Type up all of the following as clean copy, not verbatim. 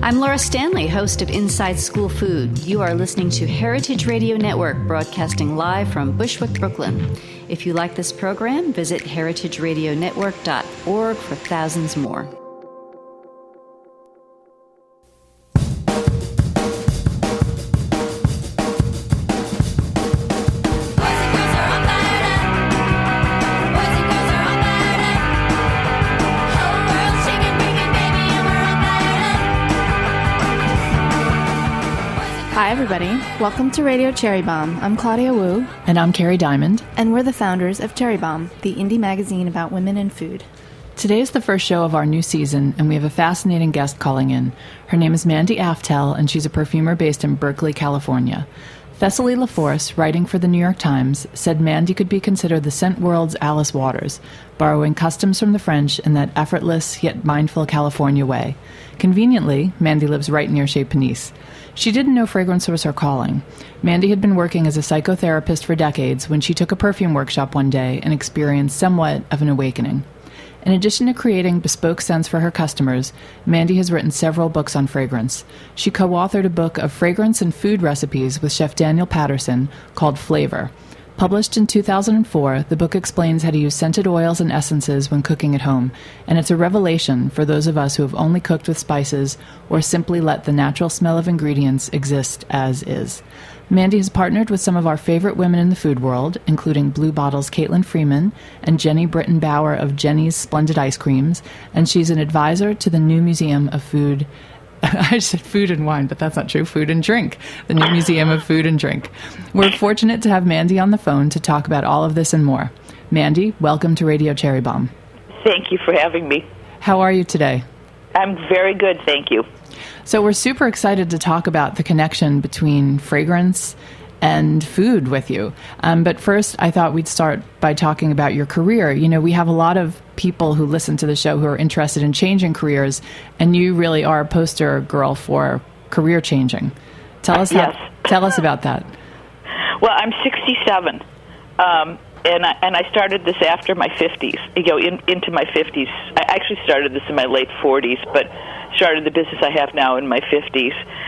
I'm Laura Stanley, host of Inside School Food. You are listening to Heritage Radio Network, broadcasting live from Bushwick, Brooklyn. If you like this program, visit heritageradionetwork.org for thousands more. Hi, everybody. Welcome to Radio Cherry Bomb. I'm Claudia Wu. And I'm Carrie Diamond. And we're the founders of Cherry Bomb, the indie magazine about women and food. Today is the first show of our new season, and we have a fascinating guest calling in. Her name is Mandy Aftel, and she's a perfumer based in Berkeley, California. Thessaly LaForce, writing for the New York Times, said Mandy could be considered the scent world's Alice Waters, borrowing customs from the French in that effortless yet mindful California way. Conveniently, Mandy lives right near Chez Panisse. She didn't know fragrance was her calling. Mandy had been working as a psychotherapist for decades when she took a perfume workshop one day and experienced somewhat of an awakening. In addition to creating bespoke scents for her customers, Mandy has written several books on fragrance. She co-authored a book of fragrance and food recipes with Chef Daniel Patterson called Flavor. Published in 2004, the book explains how to use scented oils and essences when cooking at home, and it's a revelation for those of us who have only cooked with spices or simply let the natural smell of ingredients exist as is. Mandy has partnered with some of our favorite women in the food world, including Blue Bottle's Caitlin Freeman and Jenny Britton Bauer of Jenny's Splendid Ice Creams, and she's an advisor to the new Museum of Food. I said food and wine, but that's not true. Food and drink. The new Museum of Food and Drink. We're fortunate to have Mandy on the phone to talk about all of this and more. Mandy, welcome to Radio Cherry Bomb. Thank you for having me. How are you today? I'm very good, thank you. So we're super excited to talk about the connection between fragrance and food with you. But first, I thought we'd start by talking about your career. You know, we have a lot of people who listen to the show who are interested in changing careers, and you really are a poster girl for career changing. Tell us about that. Well, I'm 67, and I started this after my 50s, into my 50s. I actually started this in my late 40s, but started the business I have now in my 50s.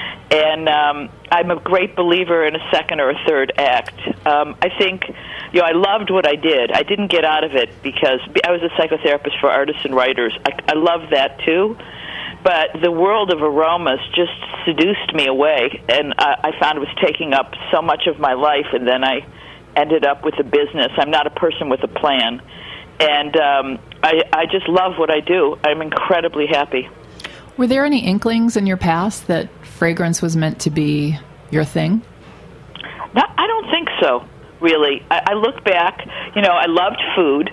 And I'm a great believer in a second or a third act. I think, I loved what I did. I didn't get out of it because I was a psychotherapist for artists and writers. I love that too. But the world of aromas just seduced me away, and I found it was taking up so much of my life, and then I ended up with a business. I'm not a person with a plan. And I just love what I do. I'm incredibly happy. Were there any inklings in your past that fragrance was meant to be your thing? No, I don't think so, really. I look back, I loved food.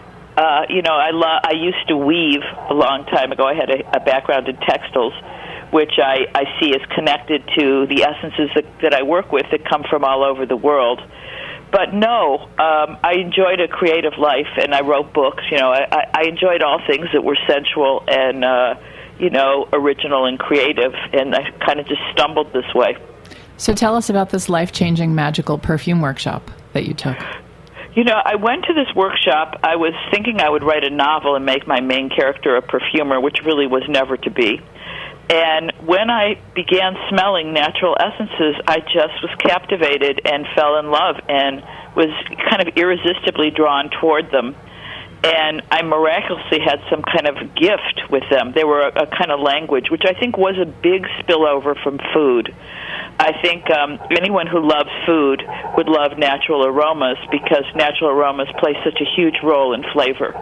I used to weave a long time ago. I had a background in textiles, which I see as connected to the essences that I work with that come from all over the world. But no, I enjoyed a creative life, and I wrote books. I enjoyed all things that were sensual and original and creative, and I kind of just stumbled this way. So tell us about this life-changing magical perfume workshop that you took. I went to this workshop. I was thinking I would write a novel and make my main character a perfumer, which really was never to be. And when I began smelling natural essences, I just was captivated and fell in love and was kind of irresistibly drawn toward them. And I miraculously had some kind of gift with them. They were a kind of language, which I think was a big spillover from food. I think anyone who loves food would love natural aromas because natural aromas play such a huge role in flavor.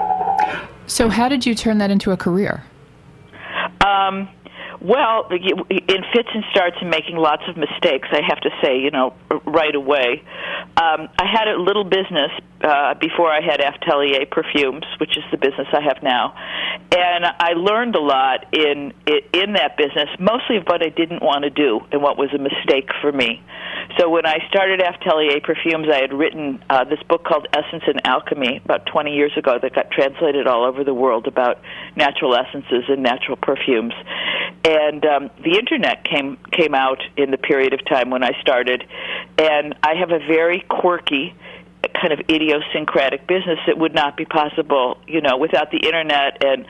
So how did you turn that into a career? Well, in fits and starts and making lots of mistakes, I have to say, right away. I had a little business before I had Atelier Perfumes, which is the business I have now. And I learned a lot in that business, mostly of what I didn't want to do and what was a mistake for me. So when I started Atelier Perfumes, I had written this book called Essence and Alchemy about 20 years ago that got translated all over the world about natural essences and natural perfumes. And the Internet came out in the period of time when I started, and I have a very quirky, kind of idiosyncratic business that would not be possible, without the Internet. And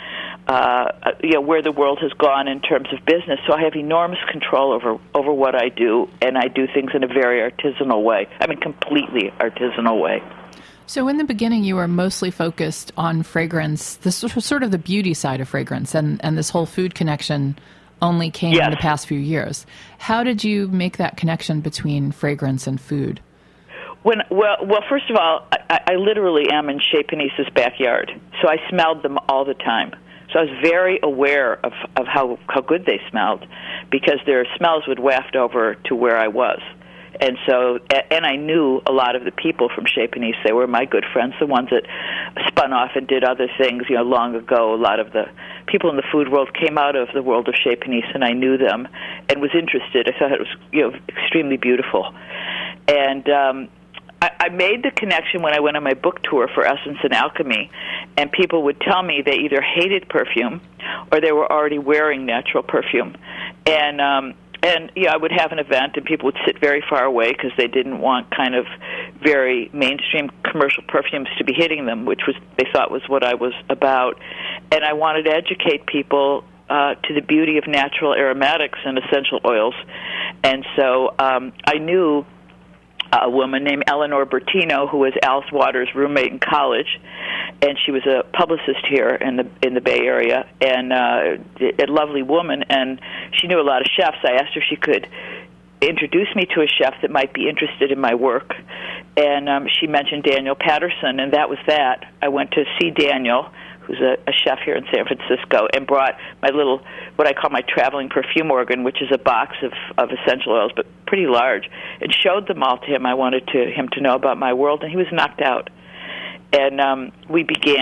where the world has gone in terms of business. So I have enormous control over what I do, and I do things in a very artisanal way. I mean, completely artisanal way. So in the beginning, you were mostly focused on fragrance, this was sort of the beauty side of fragrance, and this whole food connection only came in the past few years. How did you make that connection between fragrance and food? Well, first of all, I literally am in Chez Panise's backyard, so I smelled them all the time. So I was very aware of how good they smelled, because their smells would waft over to where I was. And so, and I knew a lot of the people from Chez Panise. They were my good friends, the ones that spun off and did other things, long ago. A lot of the people in the food world came out of the world of Chez Panise, and I knew them and was interested. I thought it was, extremely beautiful. And I made the connection when I went on my book tour for Essence and Alchemy, and people would tell me they either hated perfume or they were already wearing natural perfume. And I would have an event, and people would sit very far away because they didn't want kind of very mainstream commercial perfumes to be hitting them, which they thought was what I was about. And I wanted to educate people to the beauty of natural aromatics and essential oils. And so I knew a woman named Eleanor Bertino, who was Alice Waters' roommate in college, and she was a publicist here in the Bay Area, and a lovely woman, and she knew a lot of chefs. I asked her if she could introduce me to a chef that might be interested in my work, and she mentioned Daniel Patterson, and that was that. I went to see Daniel, who's a chef here in San Francisco, and brought my little, what I call my traveling perfume organ, which is a box of essential oils, but pretty large, and showed them all to him. I wanted him to know about my world, and he was knocked out. And we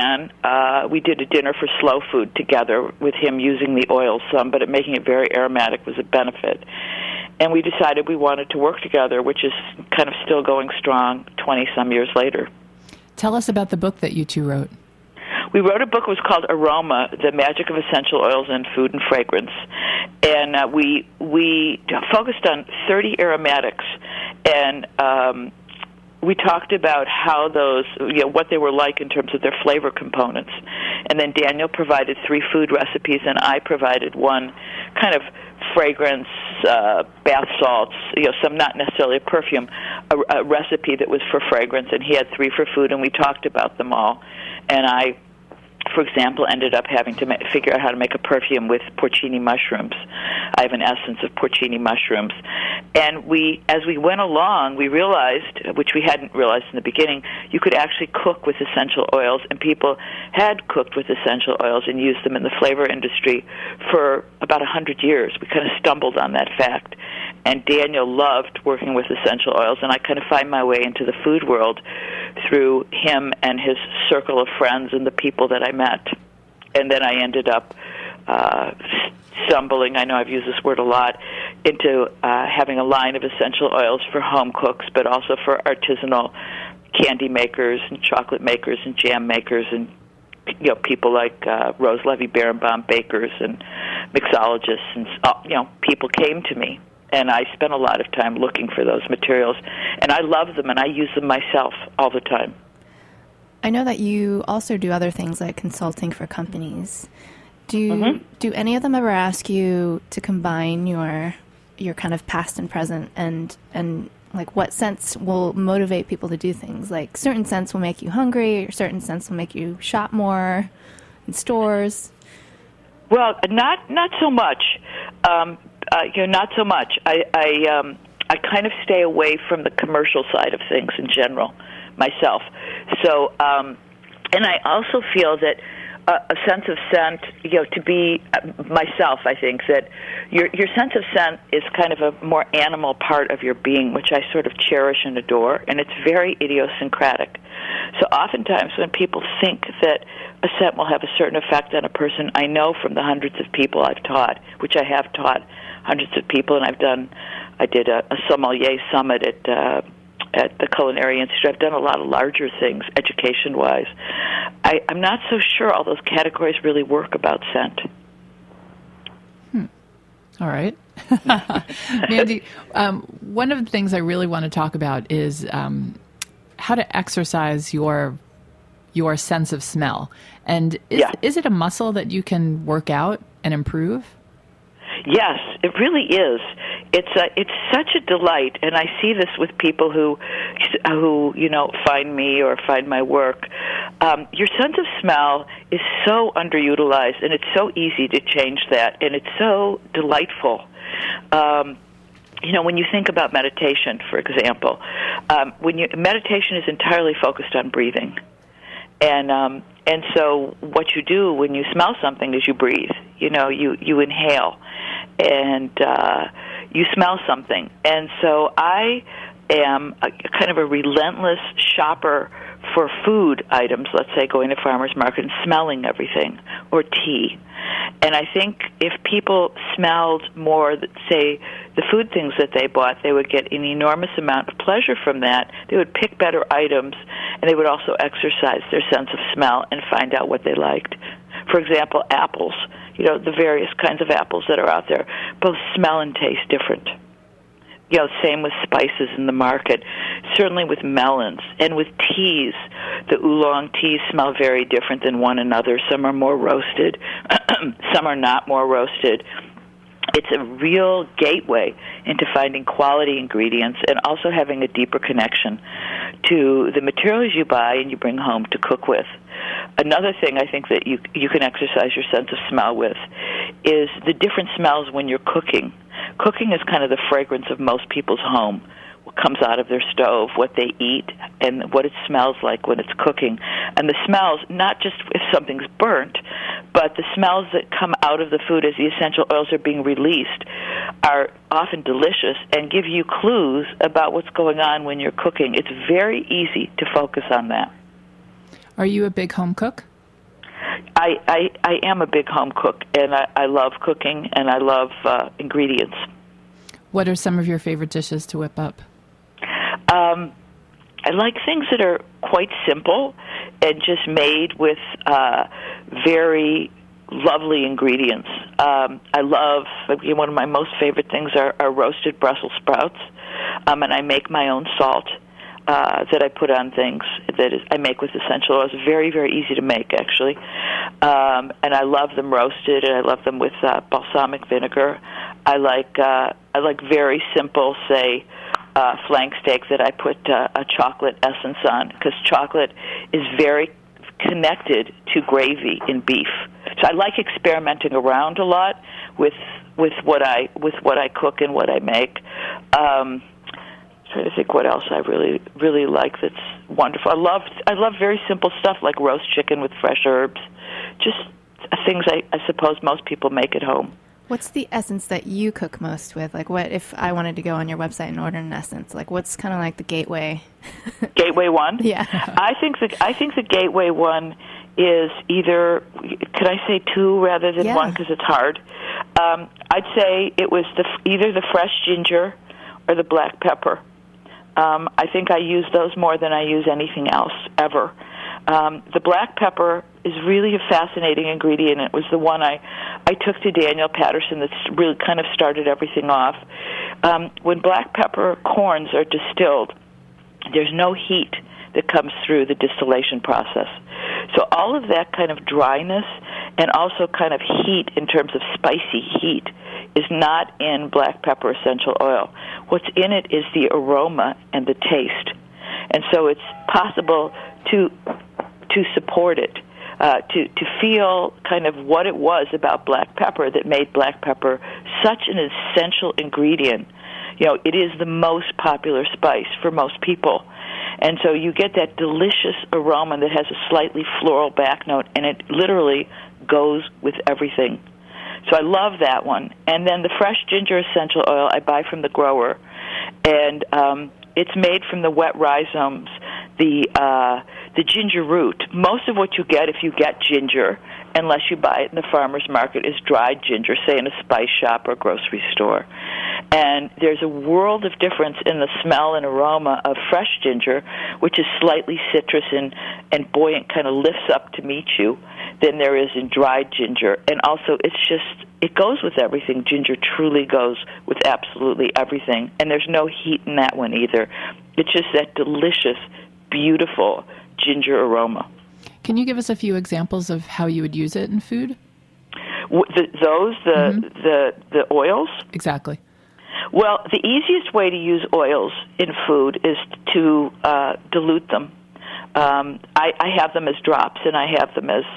did a dinner for slow food together with him using the oils some, but making it very aromatic was a benefit. And we decided we wanted to work together, which is kind of still going strong 20-some years later. Tell us about the book that you two wrote. We wrote a book. It was called Aroma, The Magic of Essential Oils in Food and Fragrance. And we focused on 30 aromatics, and we talked about how those, what they were like in terms of their flavor components. And then Daniel provided 3 food recipes, and I provided one kind of fragrance, bath salts, some not necessarily a perfume, a recipe that was for fragrance, and he had 3 for food, and we talked about them all. And I, for example, ended up having to figure out how to make a perfume with porcini mushrooms. I have an essence of porcini mushrooms. And as we went along, we realized, which we hadn't realized in the beginning, you could actually cook with essential oils, and people had cooked with essential oils and used them in the flavor industry for about 100 years. We kind of stumbled on that fact. And Daniel loved working with essential oils, and I kind of find my way into the food world through him and his circle of friends and the people that I met. And then I ended up stumbling, I know I've used this word a lot, into having a line of essential oils for home cooks, but also for artisanal candy makers and chocolate makers and jam makers, and people like Rose Levy Berenbaum, bakers and mixologists, and people came to me. And I spent a lot of time looking for those materials. And I love them, and I use them myself all the time. I know that you also do other things like consulting for companies. Do any of them ever ask you to combine your kind of past and present, and like what scents will motivate people to do things? Like certain scents will make you hungry, or certain scents will make you shop more in stores? Well, not so much. Not so much. I kind of stay away from the commercial side of things in general myself. So, and I also feel that a sense of scent, to be myself, I think that your sense of scent is kind of a more animal part of your being, which I sort of cherish and adore, and it's very idiosyncratic. So oftentimes when people think that a scent will have a certain effect on a person, I know from the hundreds of people I've taught, which I have taught hundreds of people, and I did a sommelier summit at the Culinary Institute. I've done a lot of larger things, education-wise. I'm not so sure all those categories really work about scent. All right. Mandy, one of the things I really want to talk about is how to exercise your your sense of smell. And is it a muscle that you can work out and improve? Yes, it really is. It's such a delight, and I see this with people who find me or find my work. Your sense of smell is so underutilized, and it's so easy to change that, and it's so delightful. When you think about meditation, for example, meditation is entirely focused on breathing, and so what you do when you smell something is you breathe. You inhale, and you smell something. And so I am kind of a relentless shopper for food items, let's say going to farmers market and smelling everything, or tea. And I think if people smelled more, say, the food things that they bought, they would get an enormous amount of pleasure from that. They would pick better items, and they would also exercise their sense of smell and find out what they liked. For example, apples, the various kinds of apples that are out there, both smell and taste different. Same with spices in the market, certainly with melons. And with teas, the oolong teas smell very different than one another. Some are more roasted, some are not more roasted. It's a real gateway into finding quality ingredients and also having a deeper connection to the materials you buy and you bring home to cook with. Another thing I think that you can exercise your sense of smell with is the different smells when you're cooking. Cooking is kind of the fragrance of most people's home. What comes out of their stove, what they eat, and what it smells like when it's cooking. And the smells, not just if something's burnt, but the smells that come out of the food as the essential oils are being released are often delicious and give you clues about what's going on when you're cooking. It's very easy to focus on that. Are you a big home cook? I am a big home cook, and I love cooking, and I love ingredients. What are some of your favorite dishes to whip up? I like things that are quite simple and just made with very lovely ingredients. I love, one of my most favorite things are roasted Brussels sprouts, and I make my own salt that I put on things I make with essential oils. Very, very easy to make, actually. And I love them roasted, and I love them with balsamic vinegar. I like very simple, say, flank steak that I put a chocolate essence on, because chocolate is very connected to gravy in beef. So I like experimenting around a lot with what I cook and what I make. Trying to think what else I really like that's wonderful. I love very simple stuff like roast chicken with fresh herbs, just things I suppose most people make at home. What's the essence that you cook most with? Like, what if I wanted to go on your website and order an essence? Like, what's kind of like the gateway? Gateway one? Yeah. I think the gateway one is either, could I say two rather than one because it's hard? I'd say it was either the fresh ginger or the black pepper. I think I use those more than I use anything else ever. The black pepper is really a fascinating ingredient. It was the one I took to Daniel Patterson that really kind of started everything off. When black pepper corns are distilled, there's no heat that comes through the distillation process. So all of that kind of dryness and also kind of heat in terms of spicy heat is not in black pepper essential oil. What's in it is the aroma and the taste. And so it's possible to support it, to feel kind of what it was about black pepper that made black pepper such an essential ingredient. It is the most popular spice for most people. And so you get that delicious aroma that has a slightly floral back note, and it literally goes with everything. So I love that one. And then the fresh ginger essential oil I buy from the grower, and it's made from the wet rhizomes, the ginger root. Most of what you get, if you get ginger, unless you buy it in the farmer's market, is dried ginger, say in a spice shop or grocery store. And there's a world of difference in the smell and aroma of fresh ginger, which is slightly citrus and buoyant, kind of lifts up to meet you, than there is in dried ginger. And also, it goes with everything. Ginger truly goes with absolutely everything. And there's no heat in that one either. It's just that delicious, beautiful ginger aroma. Can you give us a few examples of how you would use it in food? The oils? Exactly. Well, the easiest way to use oils in food is to dilute them. I have them as drops, and I have them as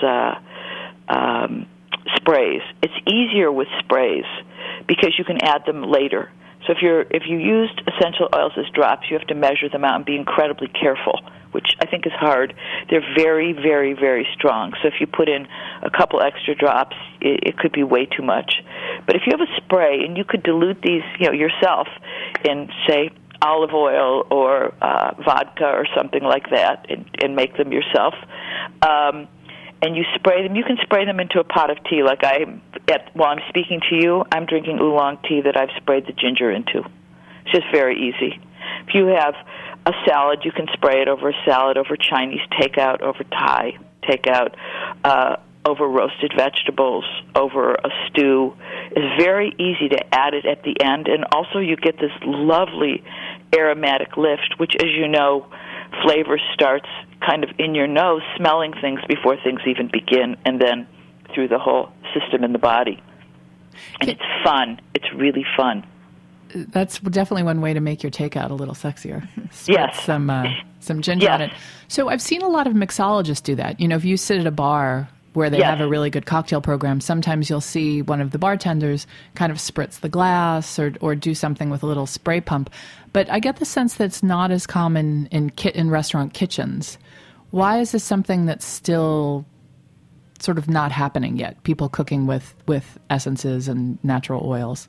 sprays. It's easier with sprays because you can add them later. So if you used essential oils as drops, you have to measure them out and be incredibly careful, which I think is hard. They're very, very, very strong. So if you put in a couple extra drops, it could be way too much. But if you have a spray, and you could dilute these, yourself in, say, olive oil or vodka or something like that, and make them yourself. And you spray them. You can spray them into a pot of tea. Like while I'm speaking to you, I'm drinking oolong tea that I've sprayed the ginger into. It's just very easy. If you have a salad, you can spray it over a salad, over Chinese takeout, over Thai takeout, over roasted vegetables, over a stew. It's very easy to add it at the end, and also you get this lovely aromatic lift, which, as you know, flavor starts kind of in your nose, smelling things before things even begin, and then through the whole system in the body. And it's fun. It's really fun. That's definitely one way to make your takeout a little sexier. Yes. Some ginger on it. So I've seen a lot of mixologists do that. If you sit at a bar where they have a really good cocktail program, sometimes you'll see one of the bartenders kind of spritz the glass or do something with a little spray pump. But I get the sense that it's not as common in restaurant kitchens. Why is this something that's still sort of not happening yet, people cooking with essences and natural oils?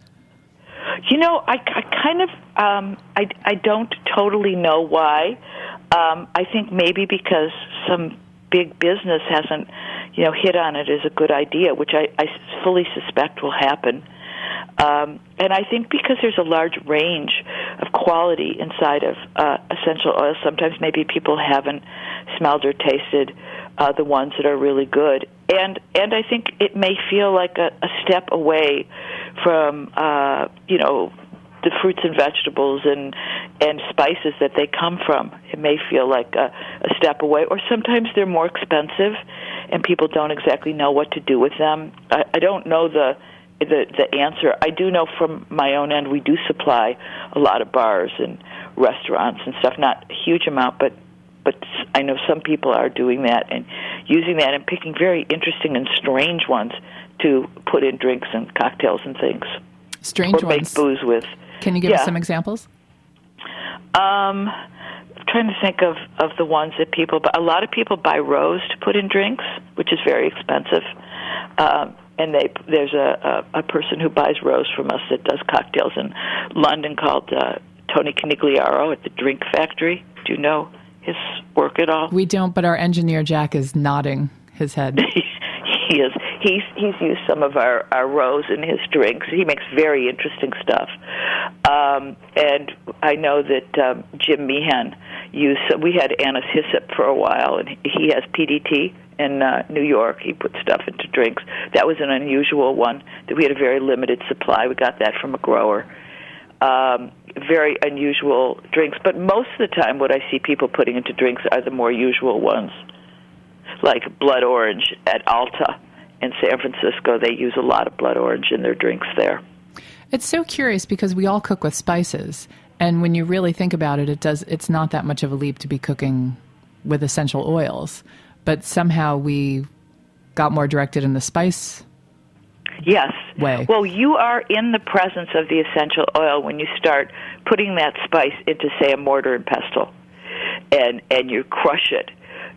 I don't totally know why. I think maybe because some big business hasn't, hit on it as a good idea, which I fully suspect will happen. And I think because there's a large range of quality inside of essential oils, sometimes maybe people haven't smelled or tasted the ones that are really good. And I think it may feel like a step away from, the fruits and vegetables and spices that they come from. It may feel like a step away, or sometimes they're more expensive and people don't exactly know what to do with them. I don't know the answer. I do know from my own end we do supply a lot of bars and restaurants and stuff, not a huge amount, but I know some people are doing that and using that and picking very interesting and strange ones to put in drinks and cocktails and things. Strange or ones. Make booze with. Can you give us some examples? I'm trying to think of the ones that a lot of people buy rose to put in drinks, which is very expensive. And there's a person who buys rose from us that does cocktails in London called Tony Canigliaro at the Drink Factory. Do you know his work at all? We don't, but our engineer Jack is nodding his head. He is. He's used some of our rose in his drinks. He makes very interesting stuff. And I know that Jim Meehan we had anise hyssop for a while, and he has PDT in New York. He put stuff into drinks. That was an unusual one that we had a very limited supply. We got that from a grower. Very unusual drinks. But most of the time what I see people putting into drinks are the more usual ones, like blood orange at Alta in San Francisco. They use a lot of blood orange in their drinks there. It's so curious because we all cook with spices, and when you really think about it, it's not that much of a leap to be cooking with essential oils, but somehow we got more directed in the spice way. Well, you are in the presence of the essential oil when you start putting that spice into, say, a mortar and pestle, and you crush it.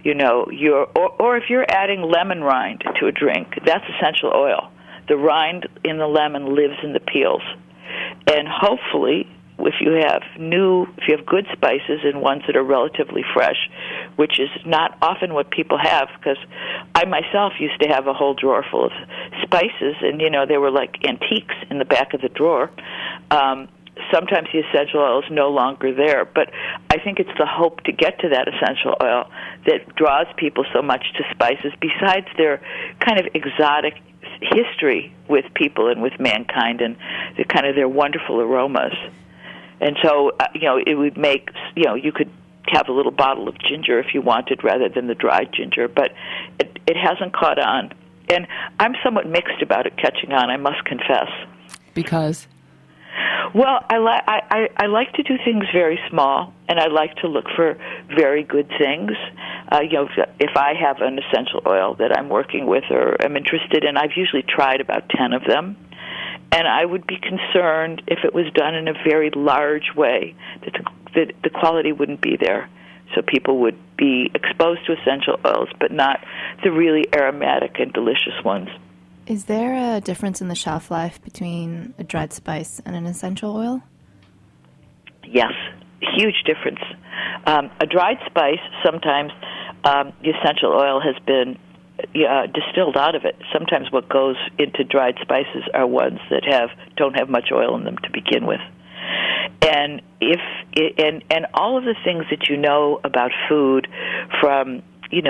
Or if you're adding lemon rind to a drink, that's essential oil. The rind in the lemon lives in the peels. And hopefully, if you have good spices and ones that are relatively fresh, which is not often what people have, because I myself used to have a whole drawer full of spices, and, they were like antiques in the back of the drawer. Sometimes the essential oil is no longer there, but I think it's the hope to get to that essential oil that draws people so much to spices, besides their kind of exotic history with people and with mankind and their wonderful aromas. And so, it would make, you could have a little bottle of ginger if you wanted rather than the dried ginger, but it hasn't caught on. And I'm somewhat mixed about it catching on, I must confess. Because? Well, I like to do things very small, and I like to look for very good things. If I have an essential oil that I'm working with or am interested in, I've usually tried about 10 of them. And I would be concerned if it was done in a very large way that the quality wouldn't be there. So people would be exposed to essential oils, but not the really aromatic and delicious ones. Is there a difference in the shelf life between a dried spice and an essential oil? Yes, huge difference. A dried spice, sometimes the essential oil has been distilled out of it. Sometimes what goes into dried spices are ones that don't have much oil in them to begin with. And and all of the things that you know about food from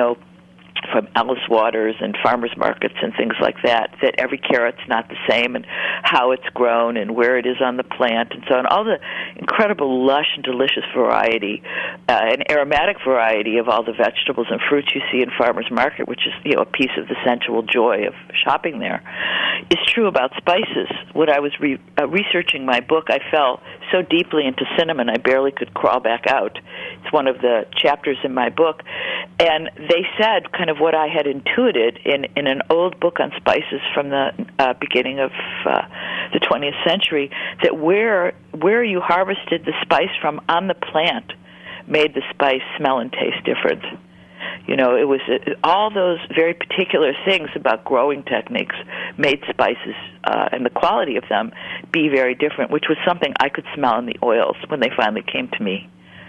Alice Waters and farmers markets and things like that every carrot's not the same, and how it's grown and where it is on the plant and so on. All the incredible lush and delicious variety and aromatic variety of all the vegetables and fruits you see in farmers market, which is a piece of the sensual joy of shopping there, is true about spices. When I was researching my book, I fell so deeply into cinnamon I barely could crawl back out. It's one of the chapters in my book, and they said kind of what I had intuited in an old book on spices from the beginning of the 20th century, that where you harvested the spice from on the plant made the spice smell and taste different. It was all those very particular things about growing techniques made spices and the quality of them be very different, which was something I could smell in the oils when they finally came to me.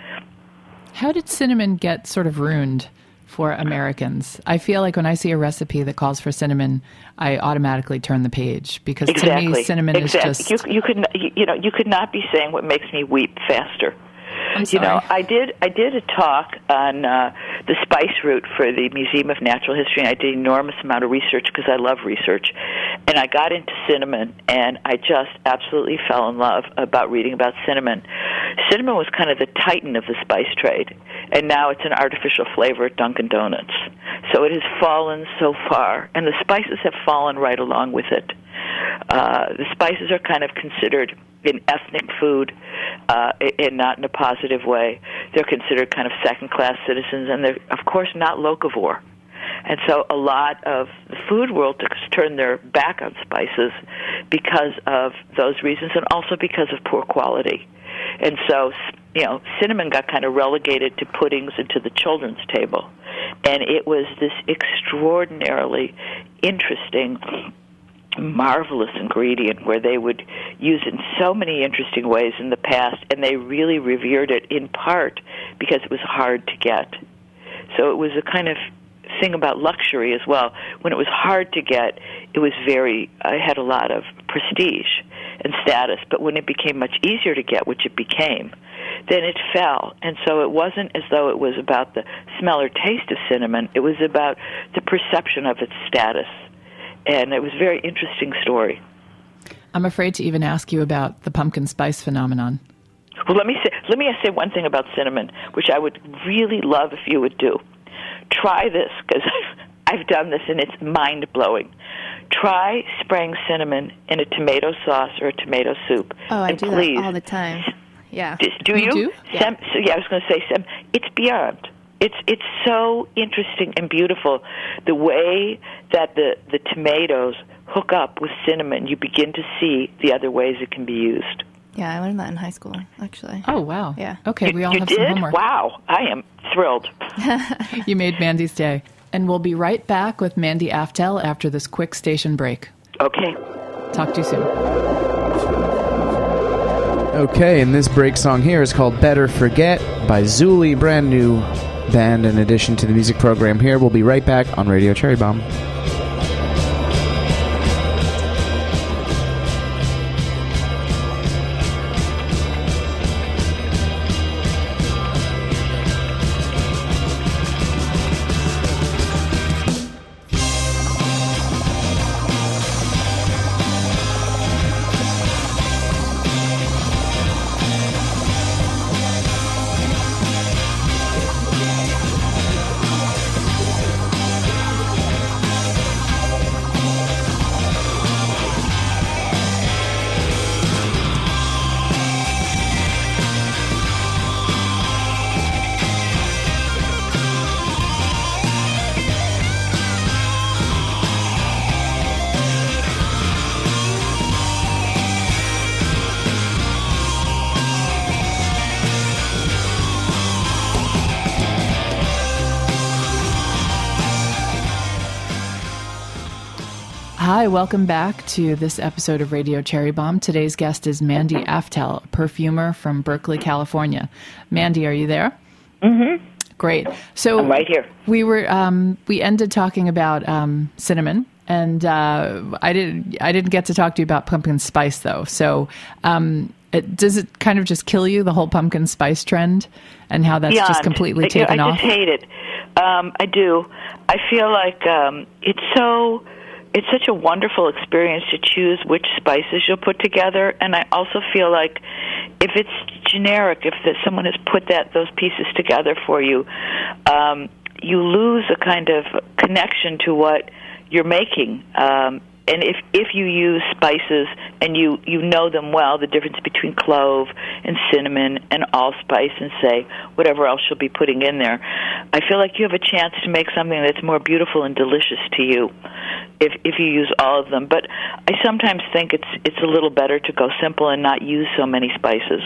How did cinnamon get sort of ruined for Americans? I feel like when I see a recipe that calls for cinnamon, I automatically turn the page, because to me cinnamon is just... You could not be saying what makes me weep faster. I'm sorry. I did a talk on the spice route for the Museum of Natural History, and I did an enormous amount of research because I love research. And I got into cinnamon, and I just absolutely fell in love about reading about cinnamon. Cinnamon was kind of the titan of the spice trade, and now it's an artificial flavor at Dunkin' Donuts. So it has fallen so far, and the spices have fallen right along with it. The spices are kind of considered in ethnic food, and not in a positive way. They're considered kind of second-class citizens, and they're, of course, not locavore. And so a lot of the food world turned their back on spices because of those reasons, and also because of poor quality. And so, cinnamon got kind of relegated to puddings and to the children's table. And it was this extraordinarily interesting, marvelous ingredient where they would use it in so many interesting ways in the past, and they really revered it in part because it was hard to get. So it was a kind of thing about luxury as well. When it was hard to get, it had a lot of prestige and status, but when it became much easier to get, which it became, then it fell. And so it wasn't as though it was about the smell or taste of cinnamon, it was about the perception of its status. And it was a very interesting story. I'm afraid to even ask you about the pumpkin spice phenomenon. Well, let me say one thing about cinnamon, which I would really love if you would do. Try this, because I've done this, and it's mind-blowing. Try spraying cinnamon in a tomato sauce or a tomato soup. Oh, I do that all the time. Yeah. Do you? Do? Yeah. I was going to say, it's beyond. It's so interesting and beautiful, the way that the tomatoes hook up with cinnamon. You begin to see the other ways it can be used. Yeah, I learned that in high school, actually. Oh, wow. Yeah. Okay, we all have some homework. Wow, I am thrilled. You made Mandy's day. And we'll be right back with Mandy Aftel after this quick station break. Okay. Talk to you soon. Okay, and this break song here is called Better Forget by Zuli, brand new band in addition to the music program here. We'll be right back on Radio Cherry Bomb. Hi, welcome back to this episode of Radio Cherry Bomb. Today's guest is Mandy Aftel, a perfumer from Berkeley, California. Mandy, are you there? Mm-hmm. Great. So I'm right here. We ended talking about cinnamon, and I didn't get to talk to you about pumpkin spice though. So does it kind of just kill you, the whole pumpkin spice trend, and how that's just completely taken off? I just hate it. I do. I feel like it's such a wonderful experience to choose which spices you'll put together, and I also feel like if it's generic, if someone has put those pieces together for you, you lose a kind of connection to what you're making. And if you use spices and you know them well, the difference between clove and cinnamon and allspice and, say, whatever else you'll be putting in there, I feel like you have a chance to make something that's more beautiful and delicious to you if you use all of them. But I sometimes think it's a little better to go simple and not use so many spices.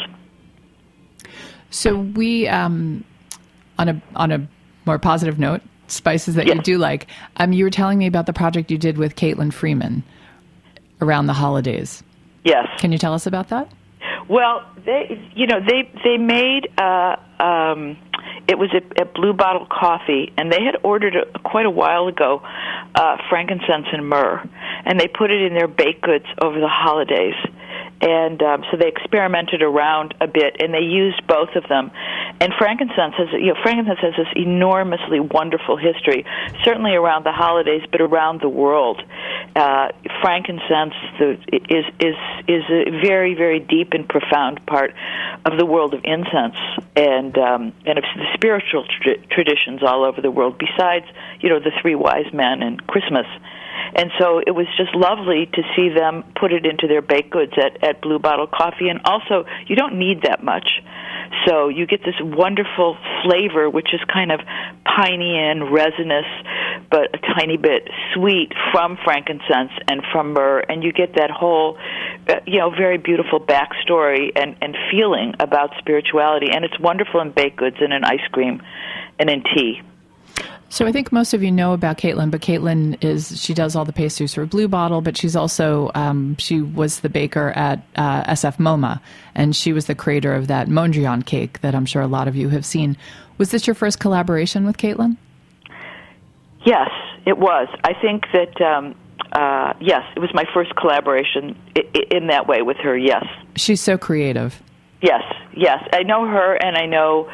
So we, on a more positive note, spices that you do like. You were telling me about the project you did with Caitlin Freeman around the holidays. Yes. Can you tell us about that? Well, they made it was at Blue Bottle Coffee, and they had ordered quite a while ago frankincense and myrrh, and they put it in their baked goods over the holidays. And so they experimented around a bit, and they used both of them. And frankincense has this enormously wonderful history, certainly around the holidays, but around the world. Frankincense is a very, very deep and profound part of the world of incense and of the spiritual traditions all over the world. Besides, the three wise men and Christmas. And so it was just lovely to see them put it into their baked goods at Blue Bottle Coffee. And also, you don't need that much. So you get this wonderful flavor, which is kind of piney and resinous, but a tiny bit sweet from frankincense and from myrrh. And you get that whole, very beautiful backstory and feeling about spirituality. And it's wonderful in baked goods and in ice cream and in tea. So I think most of you know about Caitlin, but Caitlin she does all the pastries for Blue Bottle, but she's also, she was the baker at SF MoMA, and she was the creator of that Mondrian cake that I'm sure a lot of you have seen. Was this your first collaboration with Caitlin? Yes, it was. I think that, yes, it was my first collaboration in that way with her, yes. She's so creative. Yes. I know her, and I know...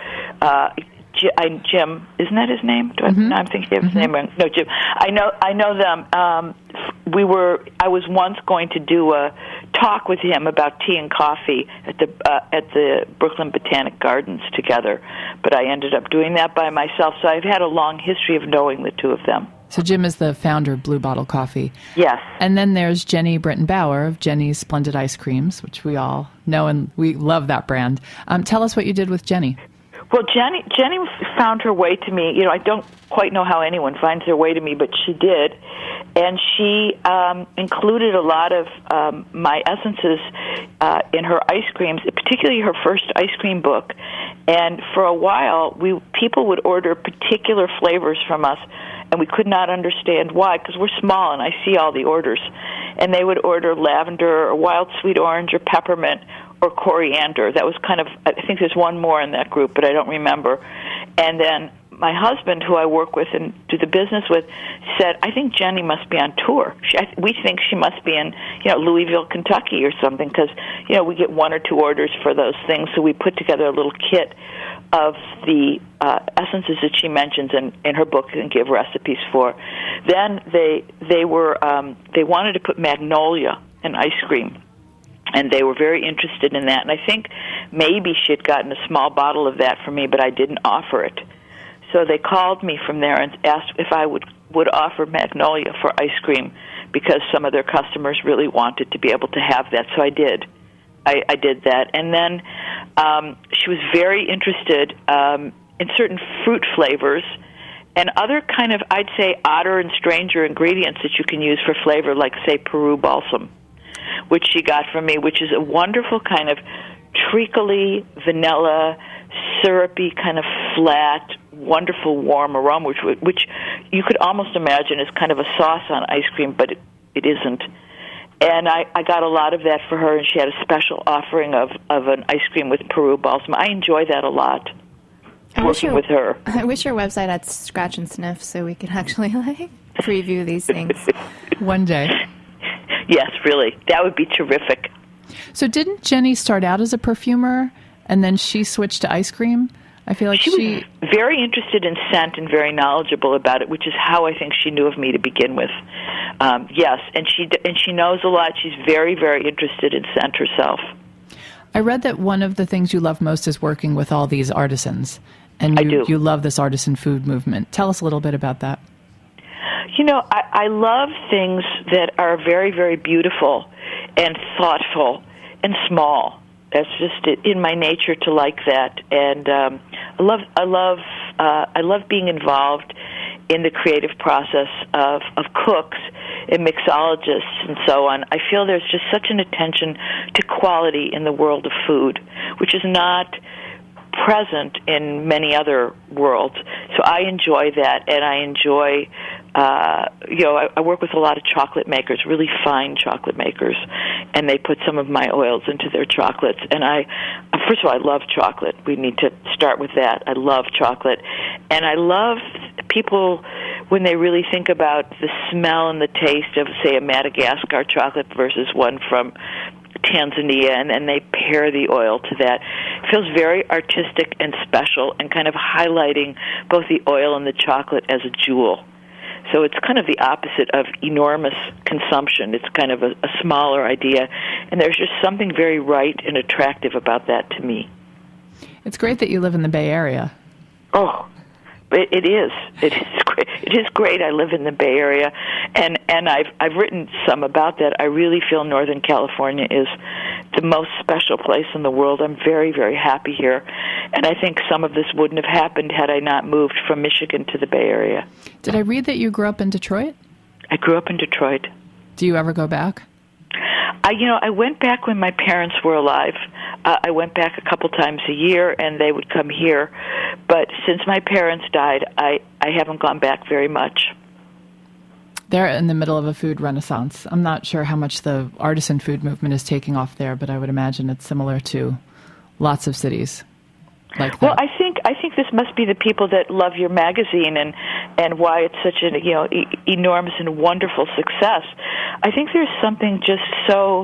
Jim, isn't that his name? I'm thinking of his name. No, Jim. I know them. I was once going to do a talk with him about tea and coffee at the Brooklyn Botanic Gardens together, but I ended up doing that by myself. So I've had a long history of knowing the two of them. So Jim is the founder of Blue Bottle Coffee. Yes. And then there's Jenny Britton-Bauer of Jenny's Splendid Ice Creams, which we all know and we love that brand. Tell us what you did with Jenny. Well, Jenny found her way to me. I don't quite know how anyone finds their way to me, but she did. And she included a lot of my essences in her ice creams, particularly her first ice cream book. And for a while, people would order particular flavors from us, and we could not understand why, because we're small and I see all the orders. And they would order lavender or wild sweet orange or peppermint or coriander. That was I think there's one more in that group, but I don't remember. And then my husband, who I work with and do the business with, said, I think Jenny must be on tour. We think she must be in, Louisville, Kentucky or something, because, we get one or two orders for those things. So we put together a little kit of the essences that she mentions in her book and give recipes for. Then they wanted to put magnolia in ice cream. And they were very interested in that. And I think maybe she had gotten a small bottle of that for me, but I didn't offer it. So they called me from there and asked if I would offer magnolia for ice cream because some of their customers really wanted to be able to have that. So I did. I did that. And then she was very interested in certain fruit flavors and other kind of, I'd say, odder and stranger ingredients that you can use for flavor, like, say, Peru balsam, which she got from me, which is a wonderful kind of treacly, vanilla, syrupy, kind of flat, wonderful warm aroma, which you could almost imagine as kind of a sauce on ice cream, but it isn't. And I got a lot of that for her, and she had a special offering of an ice cream with Peru balsam. I enjoy that a lot, working with her. I wish your website had Scratch and Sniff so we could actually preview these things. One day. Yes, really. That would be terrific. So didn't Jenny start out as a perfumer, and then she switched to ice cream? I feel like she was very interested in scent and very knowledgeable about it, which is how I think she knew of me to begin with. Yes, and she knows a lot. She's very, very interested in scent herself. I read that one of the things you love most is working with all these artisans, and you love this artisan food movement. Tell us a little bit about that. You know, I love things that are very, very beautiful and thoughtful and small. That's just in my nature to like that, and I love being involved in the creative process of cooks and mixologists and so on. I feel there's just such an attention to quality in the world of food, which is not present in many other worlds. So I enjoy that, and I enjoy, I work with a lot of chocolate makers, really fine chocolate makers, and they put some of my oils into their chocolates. And first of all, I love chocolate. We need to start with that. I love chocolate. And I love people when they really think about the smell and the taste of, say, a Madagascar chocolate versus one from Tanzania, and then they pair the oil to that. It feels very artistic and special and kind of highlighting both the oil and the chocolate as a jewel. So it's kind of the opposite of enormous consumption. It's kind of a smaller idea, and there's just something very right and attractive about that to me. It's great that you live in the Bay Area. Oh, it is. It is great. It is great. I live in the Bay Area, and I've written some about that. I really feel Northern California is the most special place in the world. I'm very, very happy here, and I think some of this wouldn't have happened had I not moved from Michigan to the Bay Area. Did I read that you grew up in Detroit? I grew up in Detroit. Do you ever go back? I went back when my parents were alive. I went back a couple times a year, and they would come here. But since my parents died, I haven't gone back very much. They're in the middle of a food renaissance. I'm not sure how much the artisan food movement is taking off there, but I would imagine it's similar to lots of cities like that. Well, I think this must be the people that love your magazine and why it's such an enormous and wonderful success. I think there's something just so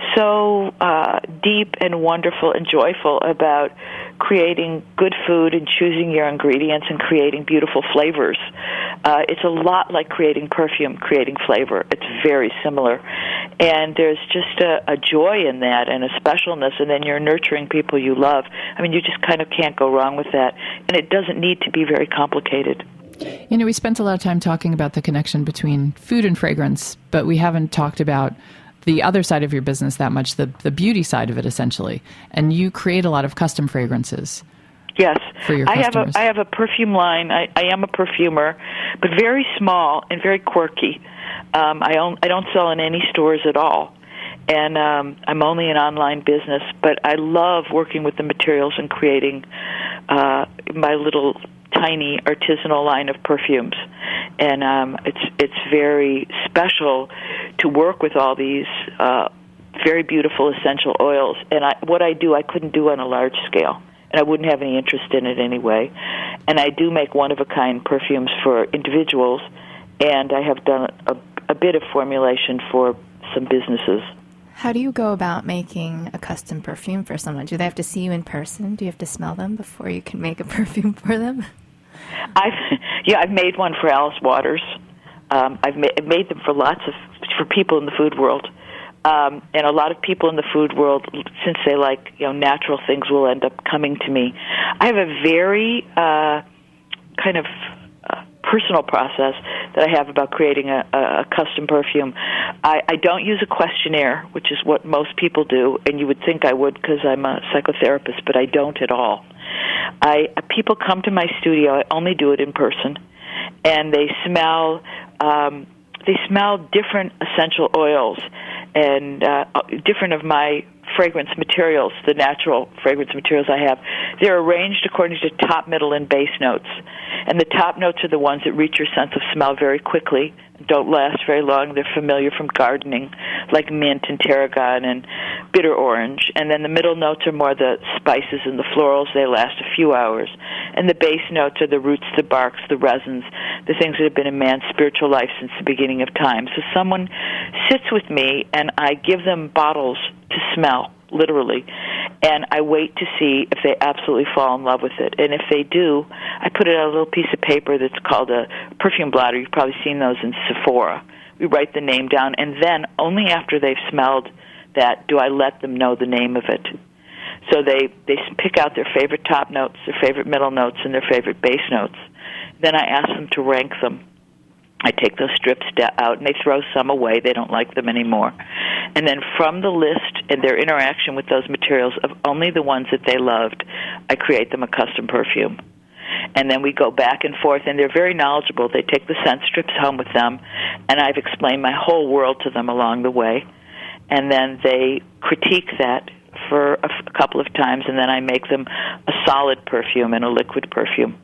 deep and wonderful and joyful about creating good food and choosing your ingredients and creating beautiful flavors. It's a lot like creating perfume, creating flavor. It's very similar. And there's just a joy in that and a specialness, and then you're nurturing people you love. I mean, you just kind of can't go wrong with that. And it doesn't need to be very complicated. You know, we spent a lot of time talking about the connection between food and fragrance, but we haven't talked about the other side of your business that much, the beauty side of it, essentially. And you create a lot of custom fragrances. Yes. For your customers. I have a perfume line. I am a perfumer, but very small and very quirky. I don't sell in any stores at all. And I'm only an online business, but I love working with the materials and creating my little tiny artisanal line of perfumes. And it's very special to work with all these very beautiful essential oils. And what I do, I couldn't do on a large scale, and I wouldn't have any interest in it anyway. And I do make one-of-a-kind perfumes for individuals, and I have done a bit of formulation for some businesses. How do you go about making a custom perfume for someone? Do they have to see you in person? Do you have to smell them before you can make a perfume for them? I've made one for Alice Waters. I've made them for people in the food world, and a lot of people in the food world, since they like natural things, will end up coming to me. I have a very kind of personal process that I have about creating a custom perfume. I don't use a questionnaire, which is what most people do, and you would think I would because I'm a psychotherapist, but I don't at all. People come to my studio. I only do it in person, and they smell different essential oils and different of my fragrance materials, the natural fragrance materials I have. They're arranged according to top, middle, and base notes. And the top notes are the ones that reach your sense of smell very quickly, and don't last very long. They're familiar from gardening, like mint and tarragon and bitter orange. And then the middle notes are more the spices and the florals. They last a few hours. And the base notes are the roots, the barks, the resins, the things that have been in man's spiritual life since the beginning of time. So someone sits with me, and I give them bottles to smell, literally, and I wait to see if they absolutely fall in love with it. And if they do, I put it on a little piece of paper that's called a perfume blotter. You've probably seen those in Sephora. We write the name down, and then only after they've smelled that do I let them know the name of it. So they pick out their favorite top notes, their favorite middle notes, and their favorite base notes. Then I ask them to rank them. I take those strips out, and they throw some away. They don't like them anymore. And then from the list and their interaction with those materials of only the ones that they loved, I create them a custom perfume. And then we go back and forth, and they're very knowledgeable. They take the scent strips home with them, and I've explained my whole world to them along the way. And then they critique that for a couple of times, and then I make them a solid perfume and a liquid perfume.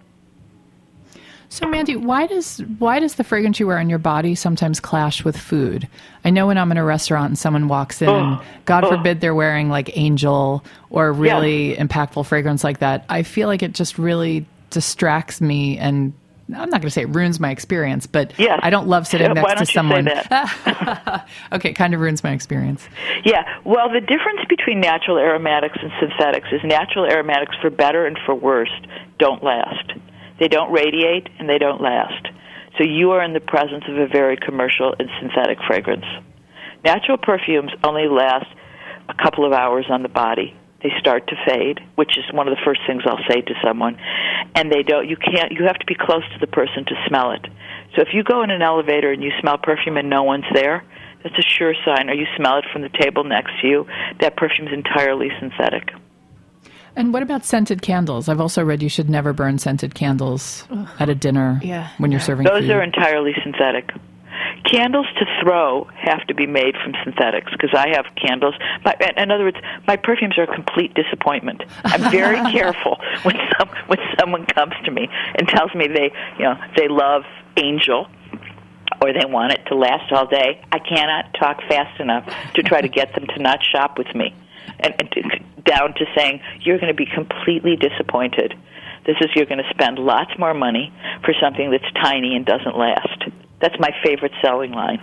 So, Mandy, why does the fragrance you wear on your body sometimes clash with food? I know when I'm in a restaurant and someone walks in, and God forbid they're wearing like Angel or really impactful fragrance like that, I feel like it just really distracts me, and I'm not going to say it ruins my experience, but I don't love sitting next to someone. Why don't you say that? Okay, kind of ruins my experience. Yeah, well, the difference between natural aromatics and synthetics is natural aromatics, for better and for worse, don't last. They don't radiate, and they don't last. So you are in the presence of a very commercial and synthetic fragrance. Natural perfumes only last a couple of hours on the body. They start to fade, which is one of the first things I'll say to someone. And you have to be close to the person to smell it. So if you go in an elevator and you smell perfume and no one's there, that's a sure sign, or you smell it from the table next to you, that perfume's entirely synthetic. And what about scented candles? I've also read you should never burn scented candles at a dinner when you're serving food. Those are entirely synthetic. Candles to throw have to be made from synthetics, because I have candles. In other words, my perfumes are a complete disappointment. I'm very careful when someone comes to me and tells me they love Angel, or they want it to last all day. I cannot talk fast enough to try to get them to not shop with me, and down to saying, you're going to be completely disappointed. You're going to spend lots more money for something that's tiny and doesn't last. That's my favorite selling line.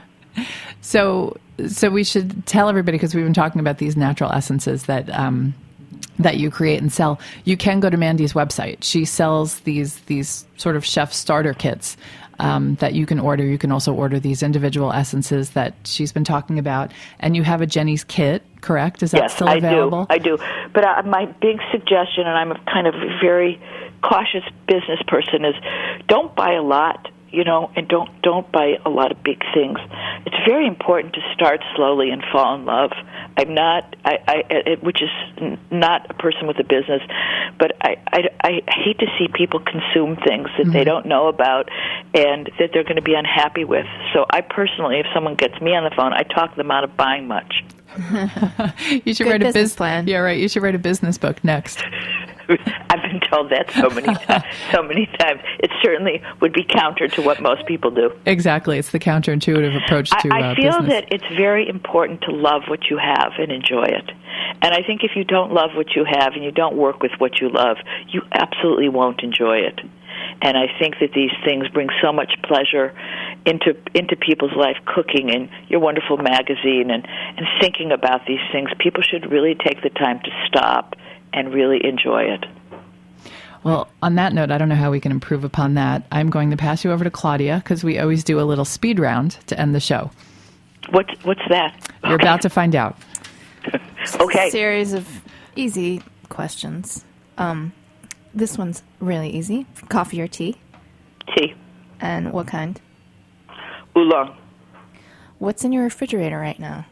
So we should tell everybody, because we've been talking about these natural essences that you create and sell. You can go to Mandy's website. She sells these sort of chef starter kits that you can order. You can also order these individual essences that she's been talking about. And you have a Jenny's kit, correct? Is that still available? I do. But my big suggestion, and I'm a kind of very cautious business person, is don't buy a lot. And don't buy a lot of big things. It's very important to start slowly and fall in love. I'm not, which is not a person with a business, but I hate to see people consume things that they don't know about and that they're going to be unhappy with. So I personally, if someone gets me on the phone, I talk them out of buying much. You should write a business plan. Yeah, right. You should write a business book next. I've been told that so many times. It certainly would be counter to what most people do. Exactly. It's the counterintuitive approach to business. I feel that it's very important to love what you have and enjoy it. And I think if you don't love what you have and you don't work with what you love, you absolutely won't enjoy it. And I think that these things bring so much pleasure into people's life, cooking and your wonderful magazine and thinking about these things. People should really take the time to stop and really enjoy it. Well, on that note, I don't know how we can improve upon that. I'm going to pass you over to Claudia, because we always do a little speed round to end the show. What's that? You're about to find out. Okay. A series of easy questions. This one's really easy. Coffee or tea? Tea. And what kind? Oolong. What's in your refrigerator right now?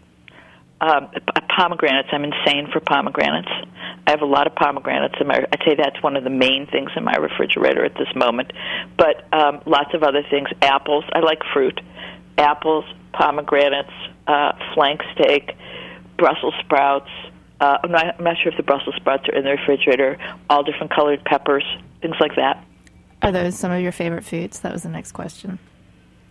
Pomegranates. I'm insane for pomegranates. I have a lot of pomegranates I'd say that's one of the main things in my refrigerator at this moment. But lots of other things. Apples. I like fruit. Apples, pomegranates, flank steak, Brussels sprouts. I'm not sure if the Brussels sprouts are in the refrigerator. All different colored peppers, things like that. Are those some of your favorite foods? That was the next question.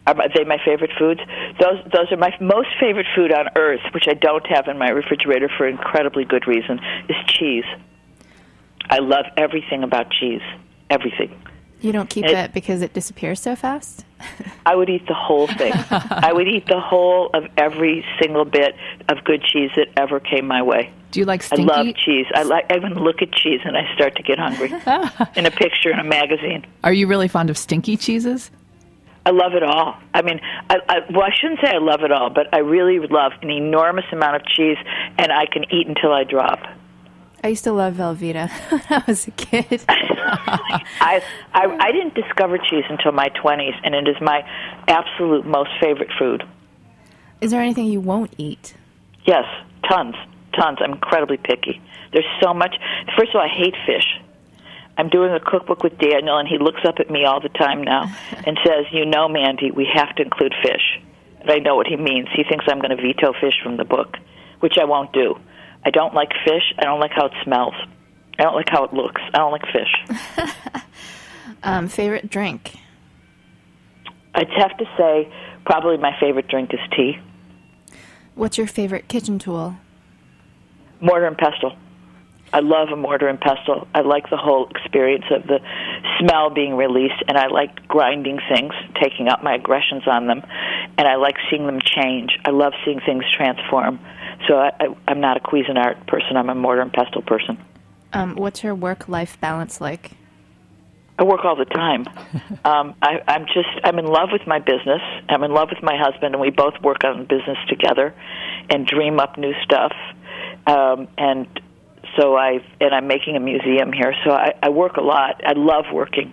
Are they my favorite foods? Those are my most favorite food on earth, which I don't have in my refrigerator for incredibly good reason, is cheese. I love everything about cheese. Everything. You don't keep it because it disappears so fast? I would eat the whole thing. I would eat the whole of every single bit of good cheese that ever came my way. Do you like stinky? I love cheese. I even look at cheese and I start to get hungry. In a picture in a magazine. Are you really fond of stinky cheeses? I love it all. I mean, I shouldn't say I love it all, but I really love an enormous amount of cheese, and I can eat until I drop. I used to love Velveeta when I was a kid. I didn't discover cheese until my 20s, and it is my absolute most favorite food. Is there anything you won't eat? Yes, tons. I'm incredibly picky. There's so much. First of all, I hate fish. I'm doing a cookbook with Daniel, and he looks up at me all the time now and says, Mandy, we have to include fish. And I know what he means. He thinks I'm going to veto fish from the book, which I won't do. I don't like fish. I don't like how it smells. I don't like how it looks. I don't like fish. Favorite drink? I'd have to say probably my favorite drink is tea. What's your favorite kitchen tool? Mortar and pestle. I love a mortar and pestle. I like the whole experience of the smell being released, and I like grinding things, taking out my aggressions on them, and I like seeing them change. I love seeing things transform. So I'm not a Cuisinart person. I'm a mortar and pestle person. What's your work-life balance like? I work all the time. I'm in love with my business. I'm in love with my husband, and we both work on business together and dream up new stuff. And I'm making a museum here, so I work a lot. I love working.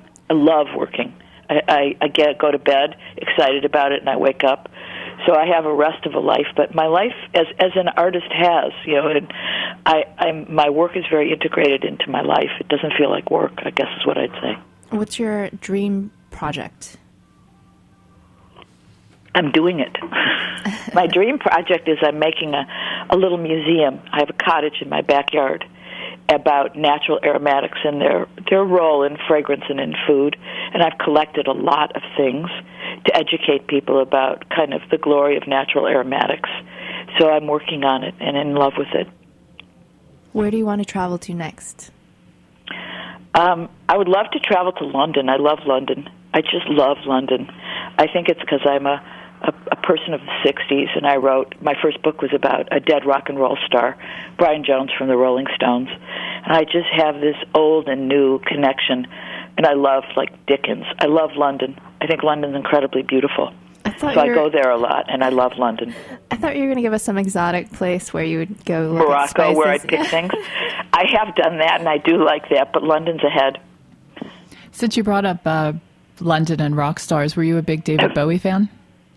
I go to bed excited about it, and I wake up. So I have a rest of a life, but my life as an artist has, and my work is very integrated into my life. It doesn't feel like work, I guess is what I'd say. What's your dream project? I'm doing it. My dream project is I'm making a little museum. I have a cottage in my backyard about natural aromatics and their role in fragrance and in food. And I've collected a lot of things to educate people about kind of the glory of natural aromatics. So I'm working on it and in love with it. Where do you want to travel to next? I would love to travel to London. I love London. I just love London. I think it's because I'm a person of the 60s, and my first book was about a dead rock and roll star, Brian Jones from the Rolling Stones. And I just have this old and new connection, and I love, like Dickens. I love London. I think London's incredibly beautiful. So I go there a lot, and I love London. I thought you were going to give us some exotic place where you would go look Morocco, at spices. where I'd pick things. I have done that, and I do like that, but London's ahead. Since you brought up London and rock stars, were you a big David Bowie fan?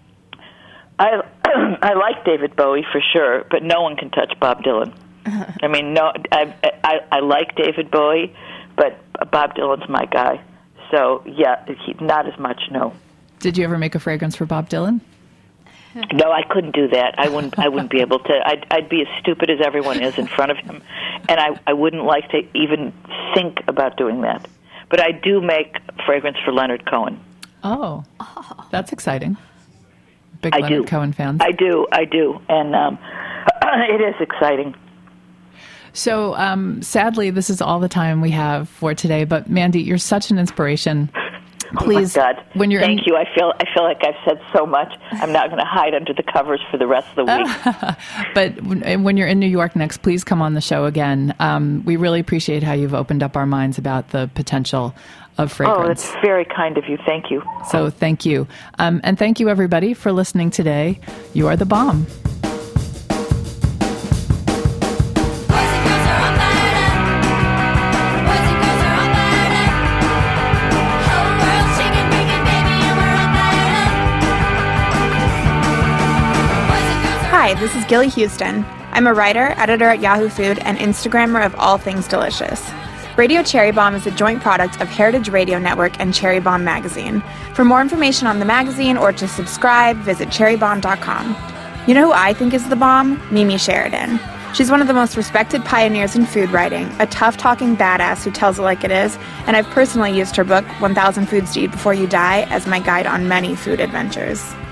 I like David Bowie for sure, but no one can touch Bob Dylan. I mean, no, I like David Bowie, but Bob Dylan's my guy. So yeah, not as much. No. Did you ever make a fragrance for Bob Dylan? No, I couldn't do that. I wouldn't be able to. I'd be as stupid as everyone is in front of him, and I wouldn't like to even think about doing that. But I do make fragrance for Leonard Cohen. Oh, that's exciting. Big Leonard Cohen fans. I do, and it is exciting. So, sadly, this is all the time we have for today. But Mandy, you're such an inspiration. Please, oh my God. When you're Thank you. I feel like I've said so much. I'm not going to hide under the covers for the rest of the week. But when you're in New York next, please come on the show again. We really appreciate how you've opened up our minds about the potential of fragrance. Oh, that's very kind of you. Thank you. So thank you. And thank you, everybody, for listening today. You are the bomb. Hi, this is Gilly Houston. I'm a writer, editor at Yahoo Food, and Instagrammer of all things delicious. Radio Cherry Bomb is a joint product of Heritage Radio Network and Cherry Bomb Magazine. For more information on the magazine or to subscribe, visit cherrybomb.com. You know who I think is the bomb? Mimi Sheridan. She's one of the most respected pioneers in food writing, a tough-talking badass who tells it like it is, and I've personally used her book, 1,000 Foods to Eat Before You Die, as my guide on many food adventures.